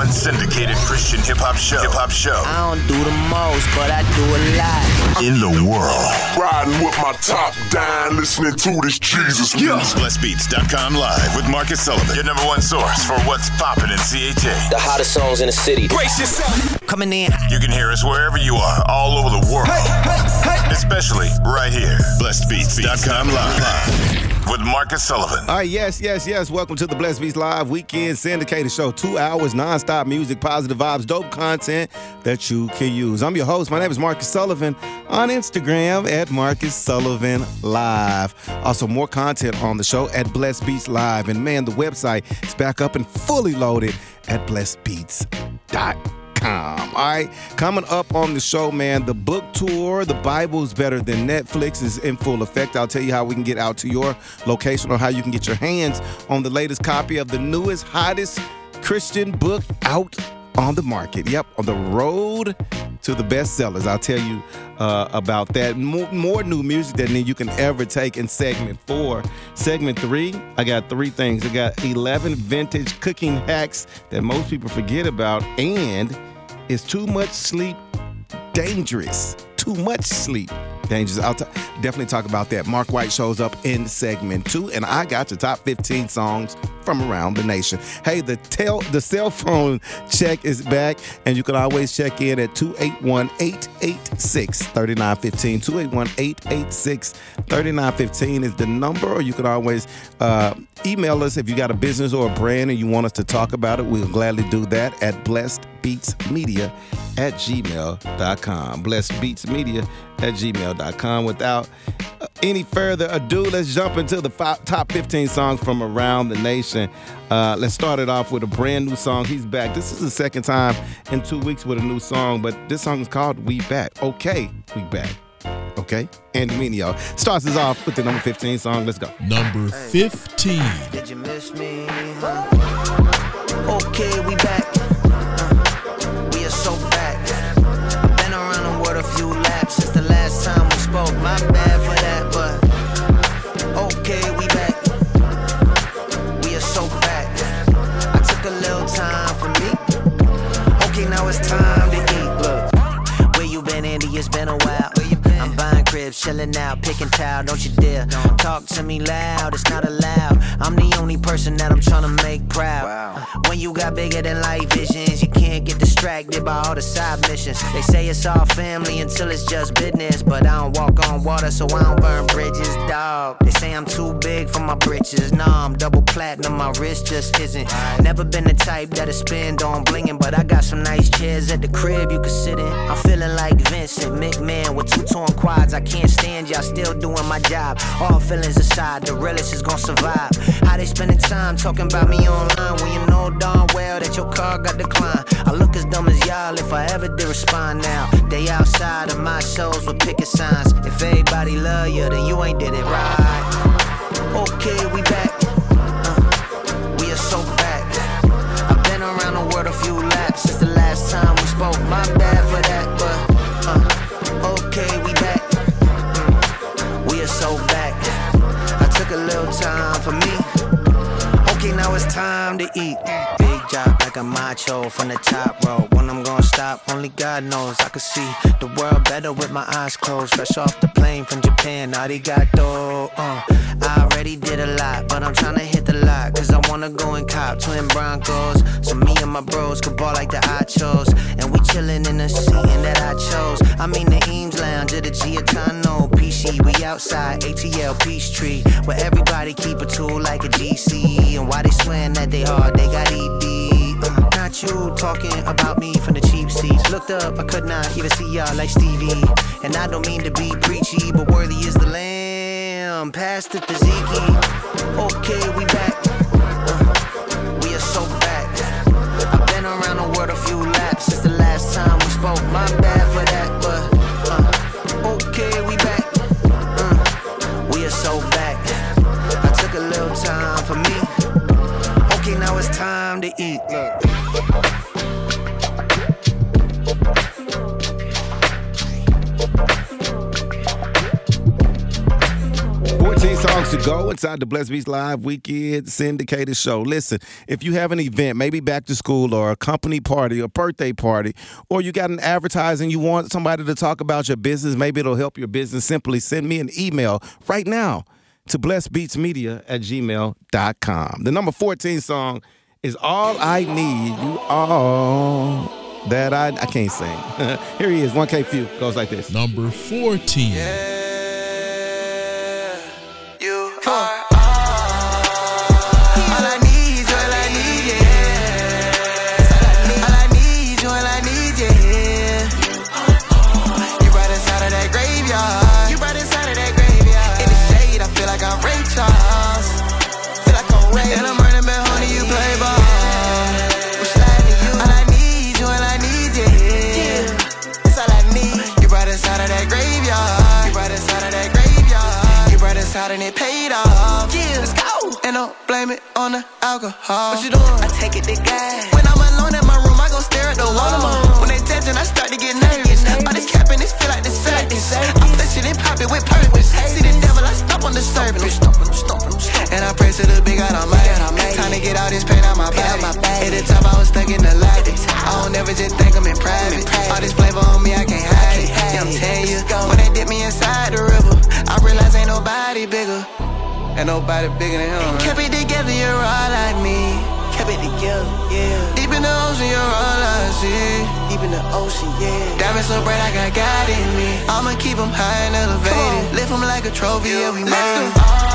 non-syndicated Christian hip-hop show. I don't do the most, but I do a lot. In the world. Riding with my top down, listening to this Jesus music. BlessBeats.com live with Marcus Sullivan. Your number one source for what's poppin' in CHA. The hottest songs in the city. Brace yourself. Coming in. You can hear us wherever you are, all over the world. Hey. Especially right here. BlessBeats.com live. With Marcus Sullivan. All right, yes. Welcome to the Blessed Beats Live Weekend Syndicated Show. 2 hours, non-stop music, positive vibes, dope content that you can use. I'm your host. My name is Marcus Sullivan on Instagram at Marcus Sullivan Live. Also, more content on the show at Blessed Beats Live. And man, the website is back up and fully loaded at blessedbeats.com. All right, coming up on the show, man, the book tour, The Bible's Better Than Netflix, is in full effect. I'll tell you how we can get out to your location or how you can get your hands on the latest copy of the newest, hottest Christian book out on the market. Yep, on the road to the bestsellers. I'll tell you about that. More new music than you can ever take in segment 4. Segment 3, I got 3 things. I got 11 vintage cooking hacks that most people forget about, and is too much sleep dangerous? Too much sleep dangerous. I'll definitely talk about that. Mark White shows up in segment 2, and I got your top 15 songs from around the nation. Hey, the cell phone check is back, and you can always check in at 281-886-3915. 281-886-3915 is the number, or you can always email us if you got a business or a brand and you want us to talk about it. We'll gladly do that at blessedbeatsmedia@gmail.com. blessedbeatsmedia@gmail.com. Without any further ado, let's jump into the top 15 songs from around the nation. Let's start it off with a brand new song. He's back. This is the second time in 2 weeks with a new song, but this song is called We Back. Okay, we back. Okay, and Minio starts us off with the number 15 song. Let's go. Number 15. Did you miss me? Okay, we back. We are so back. I've been around the world a few laps since the last time we spoke. My bad for that, but okay, we back. We are so back. I took a little time for me. Okay, now it's time to eat. Look, where you been, Andy? It's been a while. I'm buying cribs, chilling out, picking towel, don't you dare talk to me loud, it's not allowed. I'm the only person that I'm trying to make proud. When you got bigger than life visions, you can't get distracted by all the side missions. They say it's all family until it's just business, but I don't walk on water, so I don't burn bridges, dog. They say I'm too big for my britches. Nah, I'm double platinum, my wrist just isn't. Never been the type that'll spend on blinging, but I got some nice chairs at the crib you can sit in. I'm feeling like Vincent McMahon with 2 torn quads. I can't stand y'all still doing my job. All feelings aside, the realest is gonna survive. How they spending time talking about me online when you know darn well that your car got declined. I look as dumb as y'all if I ever did respond now. They outside of my shows with picket signs. If everybody love you, then you ain't did it right. Okay, we back. We are so back. I've been around the world a few laps since the last time we spoke. My bad for that, but okay, we back. We are so back. I took a little time for me. Okay, now it's time to eat. Big job like a macho from the top row. When I'm gonna stop, only God knows. I can see the world better with my eyes closed. Fresh off the plane from Japan, arigato. I already did a lot, but I'm tryna hit the lot, cause I wanna go and cop twin Broncos, so me and my bros could ball like the Achos. And we chillin' in the seating that I chose. I mean the Eames Lounge at the Giatano PC. We outside ATL Peachtree, where everybody keep a tool like a GC. And why they swearing that they hard, they got ED. Not you talking about me from the cheap seats. Looked up, I could not even see y'all like Stevie. And I don't mean to be preachy, but worthy is the lamb. Past the Tzatziki. Okay, we back. We are so back. I've been around the world a few laps since the last time we spoke. My bad for that, but okay, we back. We are so back. I took a little time for me. Okay, now it's time to eat. Look. 14 songs songs to go inside the Blessed Beats Live Weekend Syndicated Show. Listen, if you have an event, maybe back to school or a company party or birthday party, or you got an advertising, you want somebody to talk about your business, maybe it'll help your business, simply send me an email right now to blessedbeatsmedia@gmail.com. The number 14 song is All I Need, You All That I can't sing. Here he is, 1K Few, goes like this. Number 14. And it paid off. Yeah, let's go. And don't blame it on the alcohol. What you doing? I take it to God. When I'm alone in my room, I gon' stare at the wall. When they judging, I start to get nervous. All this capping, this feel like the circus. I push it and pop it with purpose. See the devil, I stomp on the serpent. And I pray to the big God Almighty. Time to get all this pain out my body. At the top, I was stuck in the lights. I don't never just think I'm in private. All this flavor on me, I can't hide it. Yeah, I'm telling you, when they dip me inside the river, I realize ain't nobody bigger. Ain't nobody bigger than him. Kept it together, you're all I need. Kept it together, yeah. Deep in the ocean, you're all I see. Deep in the ocean, yeah. Diamonds so bright, I got God in me. I'ma keep them high and elevated. Lift them like a trophy, yeah, we made it.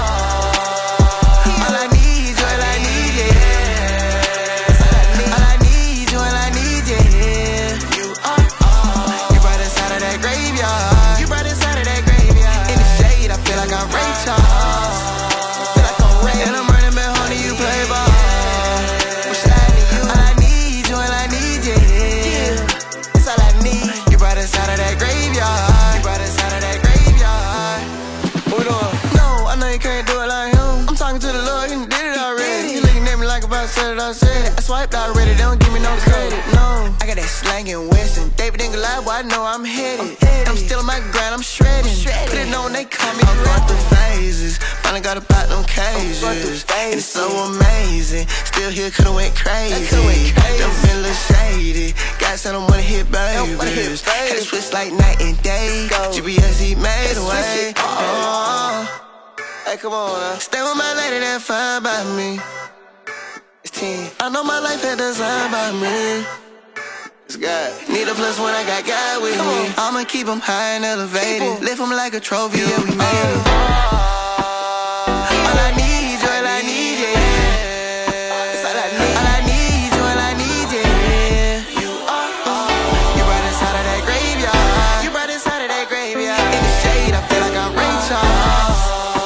All I need, you, all I need, yeah. All I need, you, all I need, yeah. You are all. You brought us out of that graveyard. You brought us out of that graveyard. In the shade, I feel like I'm Ray Charles. Feel like I'm Ray. And I'm running back home to you, play ball. We're sliding to you. All I need, you, all I need, yeah. That's all I need. You brought us out of that graveyard. You brought us out of that graveyard. What we doing? No, I know you can't do it like him. I'm talking to the Lord, he did it already. You looking at me like if I said it, I said it. I swiped already, they don't give me no credit, no. I got that slang in Winston. David and Goliath, boy, I know I'm headed. I'm still on my grind, I'm shredding. Put it on, they call me. I'm going through phases. Finally got about them cages. It's so amazing. Still here, could've went crazy. Them been a little shady. God said I wanna hit babies. Had to switch like night and day. GPS, he made a way. Hey, come on now. Stay with my lady that fine by me. It's 10. I know my life had designed by me. It's God. Need a plus one, I got God with me. I'ma keep them high and elevated. Lift them like a trophy, yeah, we made it. All I need, you, all I need, yeah. That's all I need. All I need, you, all I need, yeah. You are all. You brought us out of that graveyard. You brought us out of that graveyard. In the shade, I feel like I'm Ray Charles.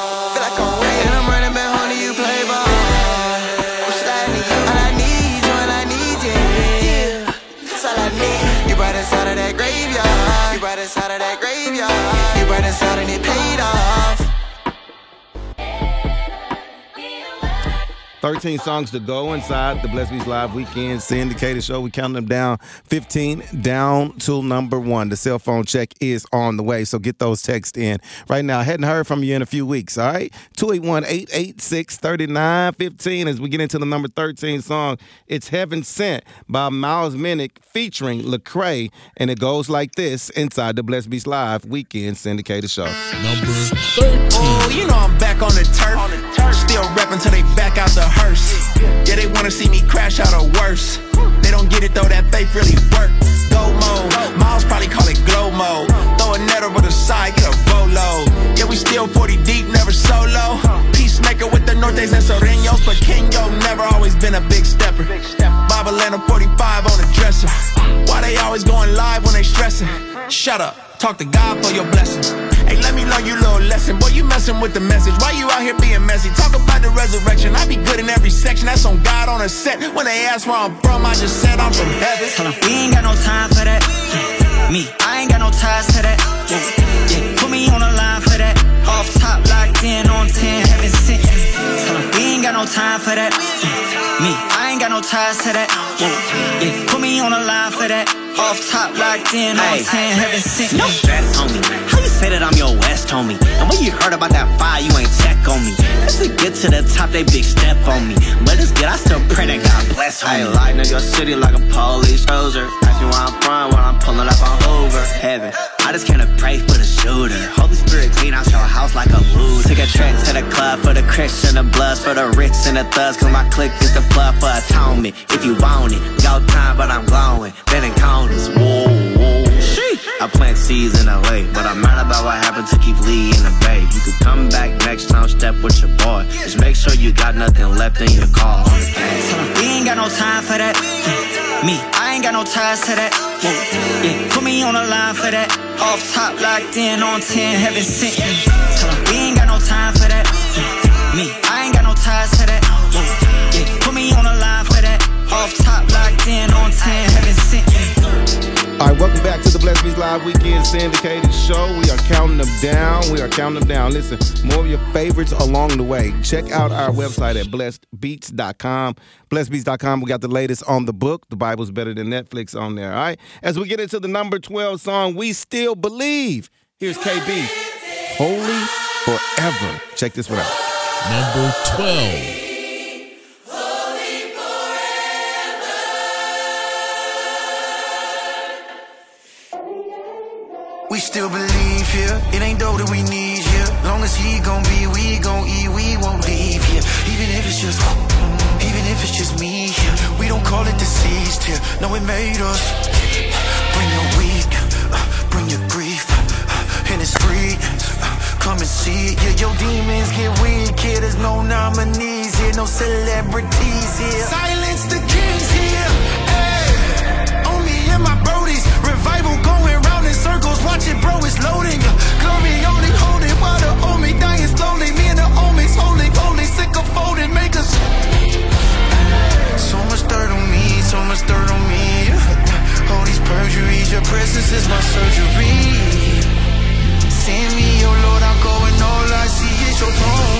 Out of that graveyard, you brought us out of that graveyard. You brought us out and it paid off. 13 songs to go inside the Blessed Beats Live Weekend Syndicated Show. We count them down 15 down to number 1. The cell phone check is on the way, so get those texts in right now. Hadn't heard from you in a few weeks, all right? 281-886-3915 as we get into the number 13 song. It's Heaven Sent by Miles Minnick featuring Lecrae, and it goes like this inside the Blessed Beats Live Weekend Syndicated Show. Number 13. Oh, you know I'm back on the turf. Still reppin' till they back out the hearse. Yeah, they wanna see me crash out or worse. They don't get it though, that faith really work. Go mode, Miles probably call it glow mode. Throw a net over the side, get a bolo. Yeah, we still 40 deep, never solo. Peacemaker with the Nortes and Soreños, but Kenyo never always been a big stepper. Bob Atlanta 45 on the dresser. Why they always going live when they stressing? Shut up. Talk to God for your blessings. Hey, let me learn you a little lesson. Boy, you messing with the message. Why you out here being messy? Talk about the resurrection. I be good in every section. That's on God on a set. When they ask where I'm from, I just said I'm from heaven. Tell 'em we ain't got no time for that. Me, I ain't got no ties to that. Yeah, put me on the line for that. Off top, locked in on 10, heaven sent. Tell 'em we ain't got no time for that. Me, I ain't got no ties to that. Yeah, put me on the line for that. Off top, locked in on 10, heaven sent. No stress on me. How you say that I'm your West homie. And when you heard about that fire, you ain't check on me. Just to get to the top, they big step on me. But it's good, I still pray that God bless homie. I ain't lighting up your city like a police soldier. Ask me where I'm from when I'm pulling up on Hoover. Heaven, I just came to pray for the shooter. Holy Spirit clean out your house like a loot. Took a trip to the club for the Christian, the bloods for the rich and the thugs. Cause my clique is the flood for atonement. If you want it, go time, but I'm glowing. Then encounters, whoa, whoa. I plant seeds in LA, but I'm mad about what happened to keep Lee in the Bay. You could come back next time, step with your boy. Just make sure you got nothing left in your car. We ain't got no time for that. Me, I ain't got no ties to that. Yeah, put me on the line for that. Off top, locked in on 10, heaven sent me. We ain't got no time for that. Me, I ain't got no ties to that. Yeah, put me on the line for that. Off top, locked in on 10, heaven sent me. All right, welcome back to the Blessed Beats Live Weekend Syndicated Show. We are counting them down. Listen, more of your favorites along the way. Check out our website at blessedbeats.com. Blessedbeats.com, we got the latest on the book. The Bible's Better Than Netflix on there, all right? As we get into the number 12 song, We Still Believe. Here's KB, Holy Forever. Check this one out. Number 12. We still believe here. It ain't dough that we need here. Long as he gon' be, we gon' eat, we won't leave here. Even if it's just me here. We don't call it deceased here. No, it made us. Bring your weak, bring your grief, and it's free. Come and see it. Yeah, your demons get weak here. There's no nominees here, no celebrities here. Silence the kings here. Hey, on me and my brodies. Revival going round in circles. Watch it, bro, it's loading. Glory only holding while the homie dying slowly. Me and the homies holding, sick of folding. Make us. So much dirt on me, so much dirt on me. All these perjuries, your presence is my surgery. Send me, oh Lord, I'm going all I see is your throne.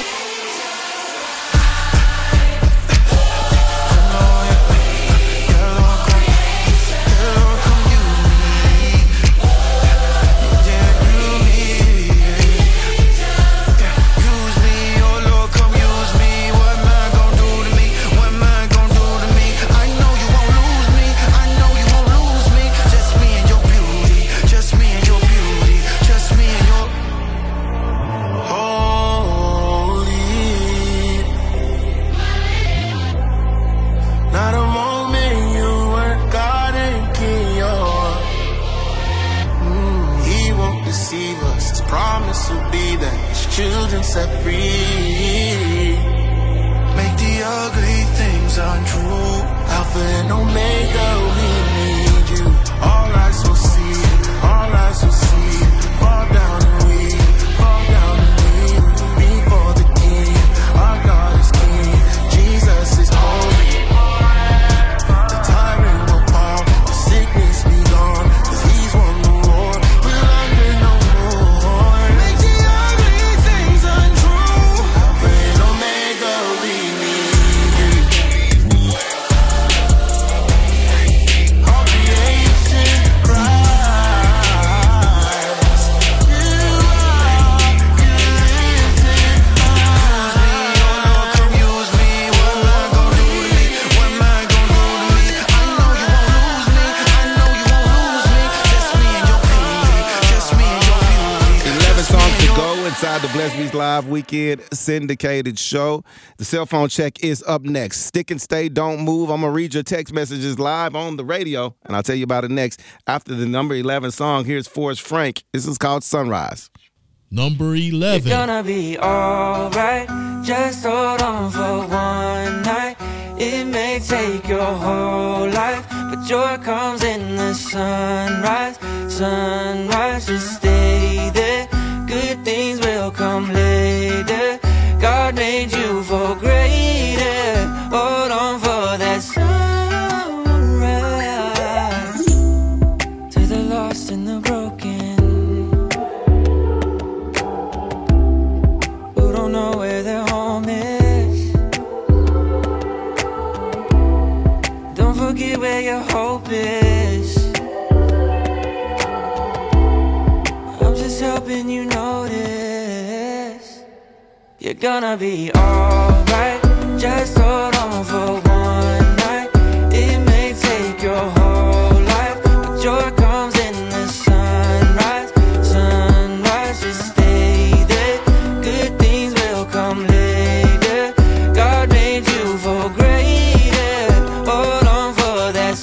Set free. Make the ugly things untrue. Alpha and Omega, we need you. All eyes will see, all eyes will see. Fall down and we, before the King. Our God is King, Jesus is holy. The tyrant will fall, the sickness be gone, 'cause he's won the war. We're under no more. Make the ugly things untrue. Alpha and Omega, we need you. All creation cries. You are, you listen. Use me, oh Lord, come use me. What am I gonna do to me? What am I gonna do to me? I know you won't lose me. I know you won't lose me. Just me and your beauty. Just me and your beauty. 11 songs to go inside the Blessed Beats Live Weekend Syndicated Show. The cell phone check is up next. Stick and stay, don't move. I'm going to read your text messages live on the radio, and I'll tell you about it next. After the number 11 song, here's Forrest Frank. This is called Sunrise. Number 11. You're gonna be alright. Just hold on for one night. It may take your whole life, but joy comes in the sunrise. Sunrise, just stay there. Good things will come later. God made you for greater. Hold on for that sunrise. To the lost and the broken, who don't know where their home is. Don't forget where your hope is. I'm just helping something you notice. You're gonna be alright. Just hold on for one night. It may take your whole life, but joy comes in the sunrise. Sunrise, just stay there. Good things will come later. God made you for greater. Hold on for that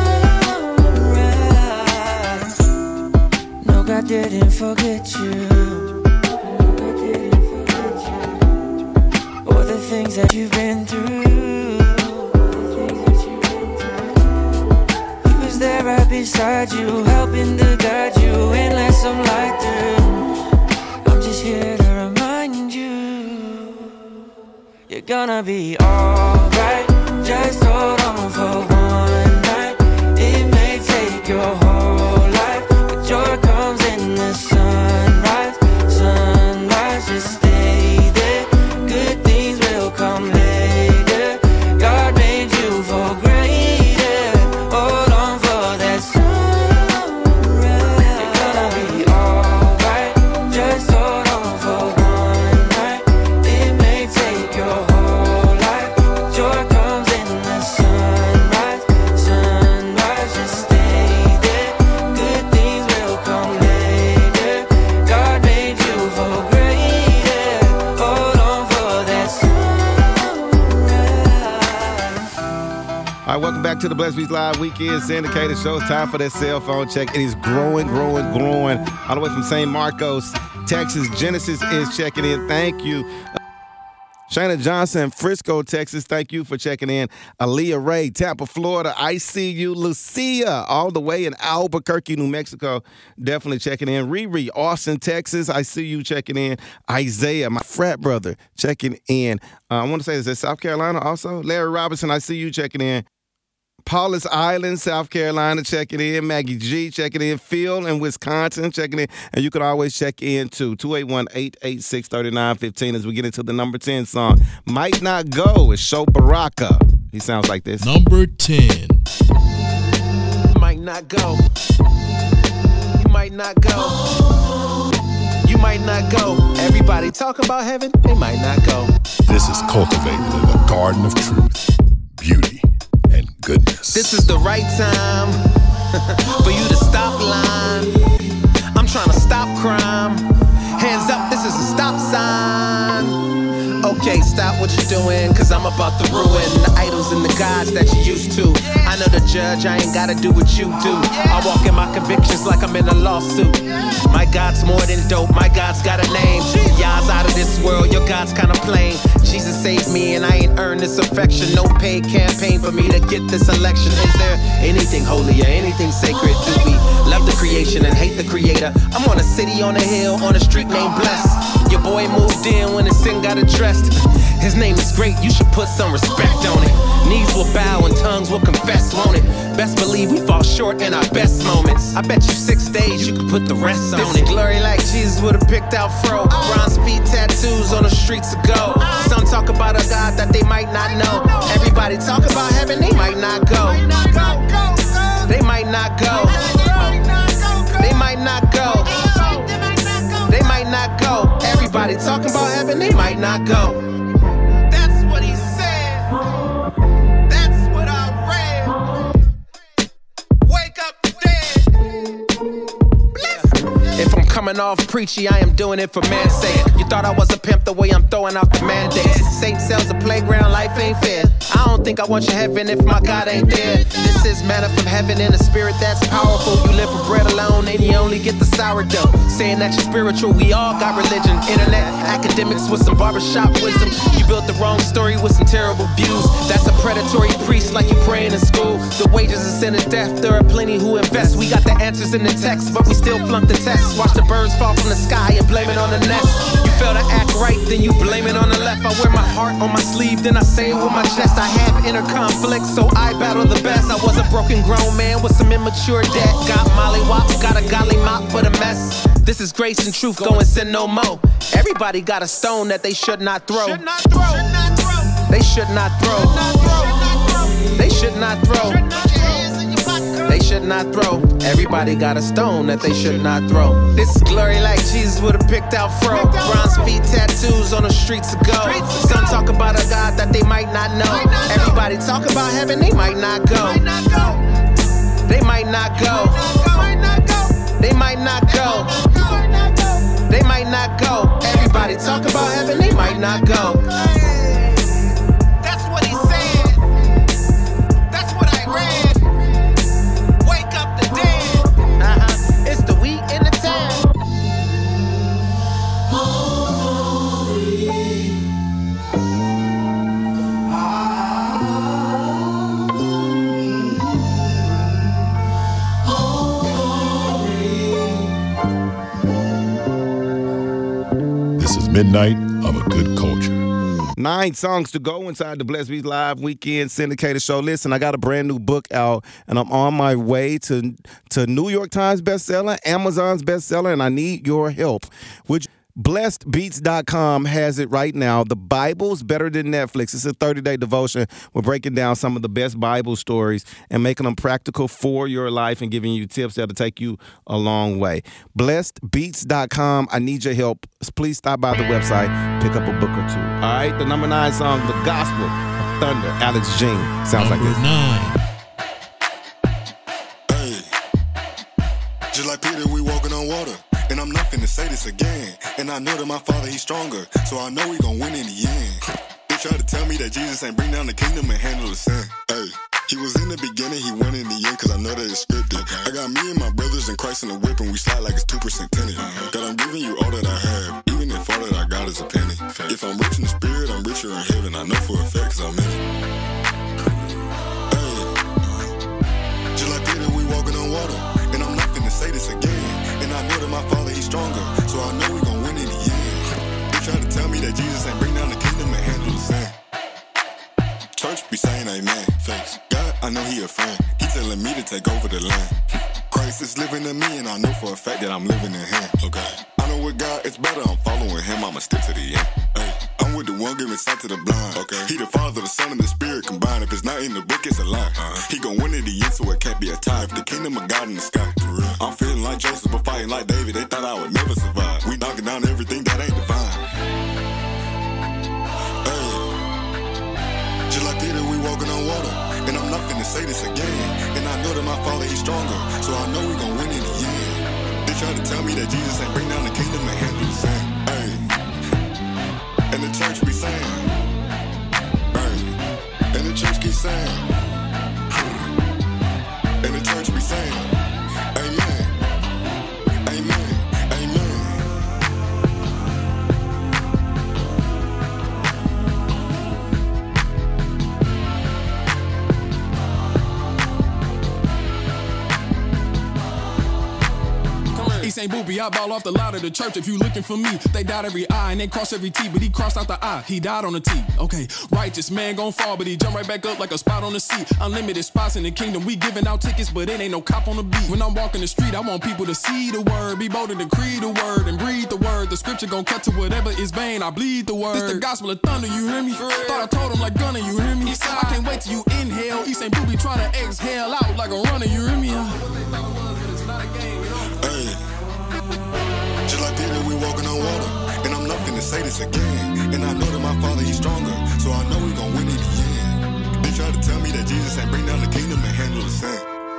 sunrise. No, God didn't forget you. Things that you've been through. He was there right beside you, helping to guide you and let some light through. I'm just here to remind you, you're gonna be alright. Just hold on for one night. It may take your whole life, but joy comes in the sunrise. Sunrise, just stay there. Good things will come later. God made you for greater. Hold on for that sunrise. You're gonna be alright. Just hold on for one night. It may take your whole life, but joy comes in the sunrise. Sunrise, just stay there. Good things will come later. God made you for greater. Hold on for that All right, welcome back to the Blessed Beats Live Weekend Syndicated Show. It's time for that cell phone check. It is growing. All the way from St. Marcos, Texas. Genesis is checking in. Thank you. Shayna Johnson, Frisco, Texas. Thank you for checking in. Aaliyah Ray, Tampa, Florida. I see you. Lucia, all the way in Albuquerque, New Mexico. Definitely checking in. Riri, Austin, Texas. I see you checking in. Isaiah, my frat brother, checking in. I want to say, is that South Carolina also? Larry Robinson, I see you checking in. Paulus Island, South Carolina, checking in. Maggie G, checking in. Phil in Wisconsin, checking in. And you can always check in, too. 281-886-3915 as we get into the number 10 song. Might Not Go. It's Sho Baraka. He sounds like this. Number 10. You might not go. You might not go. You might not go. Everybody talk about heaven, they might not go. This is cultivated in the garden of truth, beauty, and goodness. This is the right time for you to stop lying. I'm trying to stop crime. Hands up, this is a stop sign. Okay, stop what you're doing, cause I'm about to ruin the idols and the gods that you used to. I know the judge, I ain't gotta do what you do. I walk in my convictions like I'm in a lawsuit. My God's more than dope, my God's got a name. Y'all's out of this world, your God's kinda plain. Jesus saved me and I ain't earned this affection. No paid campaign for me to get this election. Is there anything holy or anything sacred? Do we love the creation and hate the creator? I'm on a city on a hill, on a street named Blessed. Your boy moved in when his sin got addressed. His name is great, you should put some respect on it. Knees will bow and tongues will confess, won't it? Best believe we fall short in our best moments. I bet you 6 days you could put the rest on it. This is glory like Jesus would've picked out fro. Bronze feet tattoos on the streets of gold. Some talk about a God that they might not know. Everybody talk about heaven, they might not go. They might not go. They might not go. They might not go. Everybody talking about heaven, they might not go. That's what he said. That's what I read. Wake up the dead. If I'm coming off preachy, I am doing it for man's sake. You thought I was a pimp the way I'm throwing out the mandates. Satan sells a playground, life ain't fair. I don't think I want your heaven if my God ain't there. This is manna from heaven in a spirit that's powerful. You live for bread alone and you only get the sourdough. Saying that you're spiritual, we all got religion. Internet academics with some barbershop wisdom. You built the wrong story with some terrible views. That's a predatory priest like you praying in school. The wages of sin is death, there are plenty who invest. We got the answers in the text, but we still flunk the test. Watch the birds fall from the sky and blame it on the nest. You fail to act right, then you blame it on the left. I wear my heart on my sleeve, then I say it with my chest. I have inner conflict, so I battle the best. I was a broken grown man with some immature debt. Got Molly Wop, got a golly mop for the mess. This is grace and truth, go and sin no more. Everybody got a stone that they should not throw. They should not throw. They should not throw. They should not throw. Everybody got a stone that they should not throw. This is glory like Jesus with a picked out fro. Bronze feet tattoos on the streets of gold. Some talk about a God that they might not know. Everybody talk about heaven, they might not go. They might not go. They might not go. They might not go. Everybody talk about heaven, they might not go. That's what he said. That's what I read. Wake up the dead. It's the wheat in the town. This is Midnight of a Good Culture. 9 songs to go inside the Blessed Beats Live Weekend Syndicated Show. Listen, I got a brand new book out, and I'm on my way to New York Times bestseller, Amazon's bestseller, and I need your help. BlessedBeats.com has it right now. The Bible's Better Than Netflix. It's a 30-day devotion. We're breaking down some of the best Bible stories and making them practical for your life and giving you tips that'll take you a long way. BlessedBeats.com. I need your help. Please stop by the website, pick up a book or two. All right, the number 9 song, The Gospel of Thunder, Alex Jean. Sounds Number like this. 9. Just like Peter, we walking on water. And I'm not finna say this again. And I know that my father, he's stronger. So I know we gon' win in the end. They try to tell me that Jesus ain't bring down the kingdom and handle the sin. Hey, he was in the beginning, he went in the end, cause I know that it's scripted. I got me and my brothers in Christ in the whip, and we slide like it's 2% tinted. God, I'm giving you all that I have, even if all that I got is a penny. If I'm rich in the spirit, I'm richer in heaven. I know for a fact, cause I'm in it. Hey, just like Peter, we walking on water. And I'm not finna say this again. And I know that my father, he's stronger. So I know we gon' win in the end. They try to tell me that Jesus ain't bring down the kingdom and handle the sin. Church be saying amen. Thanks. God, I know he a friend. He telling me to take over the land. Christ is living in me, and I know for a fact that I'm living in him. Okay. I know with God, it's better. I'm following him. I'ma stick to the end. Hey, I'm with the one giving sight to the blind. Okay. He the Father, the Son, and the Spirit combined. If it's not in the book, it's a lie. He gon' win in the end, so it can't be a tie. If the kingdom of God in the sky. I'm feeling like Joseph, but fighting like David. They thought I would never survive. We knocking down everything that ain't divine. Hey, just like Peter, we walking on water. And I'm not finna say this again. And I know that my father, he's stronger. So I know we gon' win in the end. They try to tell me that Jesus ain't bring down the kingdom and handle the sin. Hey, and the church be saying, hey, and the church keep saying, and the church be saying, amen, amen, amen. St. Boopy, I ball off the lot of the church. If you looking for me, they dot every I and they cross every T, but he crossed out the I. He died on the T. Okay, righteous man gon' fall, but he jump right back up like a spot on the seat. Unlimited spots in the kingdom. We giving out tickets, but it ain't no cop on the beat. When I'm walking the street, I want people to see the word, be bold and decree the word, and breathe the word. The scripture gon' cut to whatever is vain. I bleed the word. This the gospel of thunder, you hear me? Thought I told him like Gunner, you hear me? I can't wait till you inhale. St. Boopy trying to exhale out like a runner, you hear me? Hey, just like Peter, we walking on water. And I'm not finna say this again. And I know that my father, he's stronger. So I know we gon' win in the end. They try to tell me that Jesus ain't bring down the kingdom and handle the sin.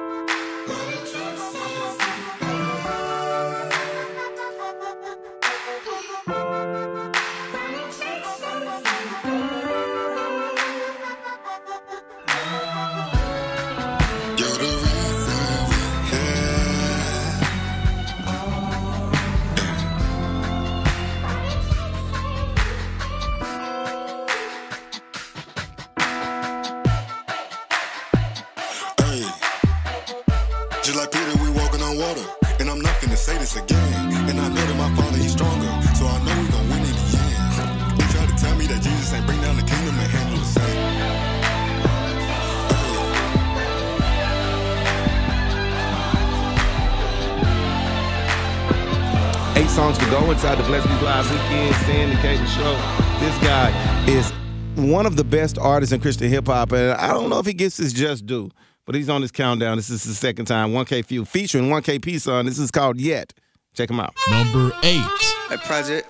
Just like Peter, we walking on water. And I'm not finna say this again. And I know that my father, he's stronger. So I know we gon' win in the end. They try to tell me that Jesus ain't bring down the kingdom and handle the sin. Eight songs to go inside the Blessed Beats Live Weekend Syndicated Show. This guy is one of the best artists in Christian hip hop, and I don't know if he gets his just due. but he's on this countdown. This is the second time. 1K Few featuring 1K P-Son. This is called Yet. Check him out. Number 8. Hey, Project.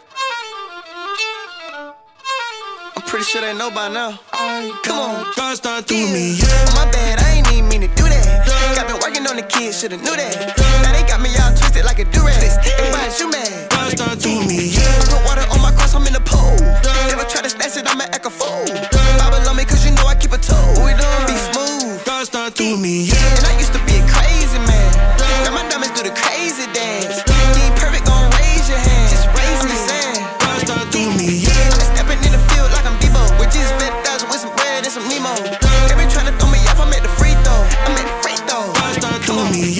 I'm pretty sure they know by now. Come on. God start through me. My bad, I ain't even mean to do that. Got been working on the kids, shoulda knew that. Now they got me all twisted like a durag. Hey, why is you mad? God start through me. I put water on my cross, I'm in the pool. Never try to snatch it, I'ma act a fool. Bible on me, cause you know I keep a tool. We done be smooth. God start through me. And I used to be a crazy man. Now my diamonds do the crazy dance. You ain't perfect, gon' raise your hand. Just raise the sand. God start through me. I'm stepping in the field like I'm Debo. With just 50,000 with some bread and some Nemo. They been trying to throw me off, I'm at the free throw. I'm at the free throw. God start through me.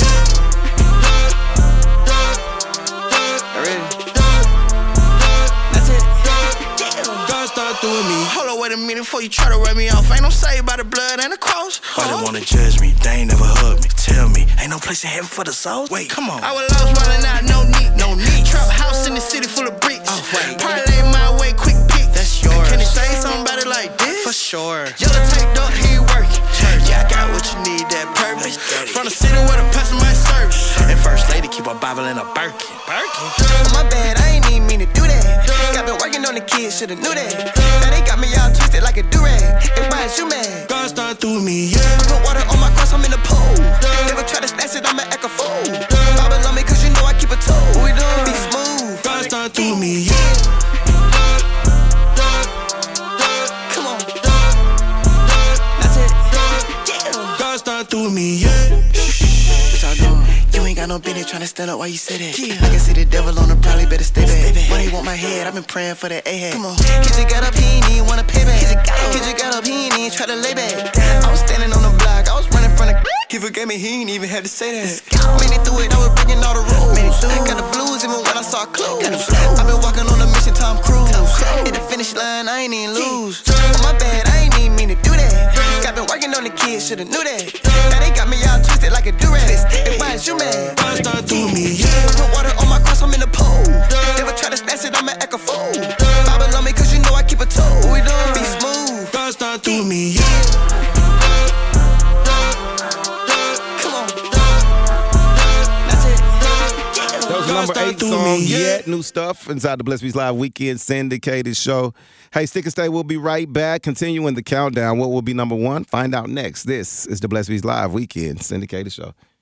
Hold on, wait a minute before you try to run me off. Ain't no saved by the blood and the cross. Why they wanna judge me? They ain't never hugged me. Tell me, ain't no place in heaven for the souls? Wait, come on. I was lost running out, no need. Trap house in the city full of bricks. Oh, wait. Parlay my way, quick pick. That's yours. Can you say something about it like this? For sure. Yellow taped up, he working. Yeah, I got what you need, that purpose. From the city where the pastor might serve. And first lady keep a Bible in a Birkin. My bad, I ain't even mean to do that. Got been working on the kids, shoulda knew that. Now they got me all twisted like a durag. Hey, why is you mad? God start through me. I put water on my cross, I'm in the pool. Never try to snatch it, I'ma act a fool. Bible on me, cause you know I keep a tool. We done be smooth. God start through me. Come on. That's it. God start through me. What y'all doing? You ain't got no business tryna stand up while you say that. I can see the devil on the probably better stay back. When they want my head, I've been praying for that A-head. Come on. Kid you got up, he ain't even wanna pay back. Kid you got up, he ain't even try to lay back. I was standing on the block, I was running from the. He forgave me, he ain't even had to say that. Made it through it, I was breaking all the rules. Got the blues even when I saw clues. I've been walking on a mission, Tom Cruise. Hit the finish line, I ain't even lose. My bad, I ain't even mean to do that. Got been working on the kids, shoulda knew that. Now they got me all twisted like a durag. Hey, why is you mad? God start through me. Put water on my cross, I'm in the pool. Never try to snatch it, I'ma act a fool. Bible on me, cause you know I keep a tool. We done be smooth. God start through me. Come on. That's it. That was number 8 song, Yet. New stuff inside the Blessed Beats Live Weekend syndicated show. Hey, stick and stay. We'll be right back. Continuing the countdown. What will be number 1? Find out next. This is the Blessed Beats Live Weekend syndicated show.